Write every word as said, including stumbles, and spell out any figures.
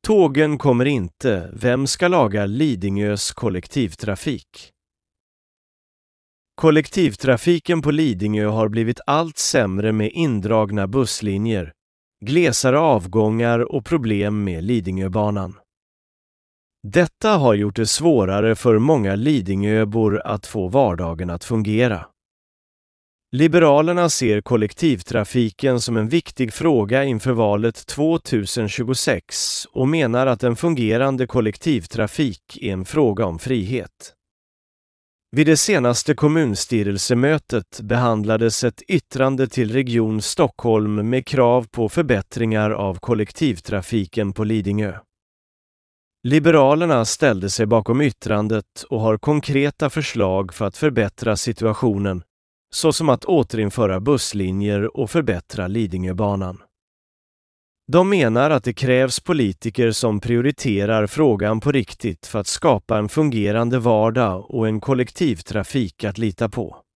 Tågen kommer inte, vem ska laga Lidingös kollektivtrafik? Kollektivtrafiken på Lidingö har blivit allt sämre med indragna busslinjer, glesare avgångar och problem med Lidingöbanan. Detta har gjort det svårare för många Lidingöbor att få vardagen att fungera. Liberalerna ser kollektivtrafiken som en viktig fråga inför valet tjugohundratjugosex och menar att en fungerande kollektivtrafik är en fråga om frihet. Vid det senaste kommunstyrelsemötet behandlades ett yttrande till Region Stockholm med krav på förbättringar av kollektivtrafiken på Lidingö. Liberalerna ställde sig bakom yttrandet och har konkreta förslag för att förbättra situationen, såsom att återinföra busslinjer och förbättra Lidingöbanan. De menar att det krävs politiker som prioriterar frågan på riktigt för att skapa en fungerande vardag och en kollektivtrafik att lita på.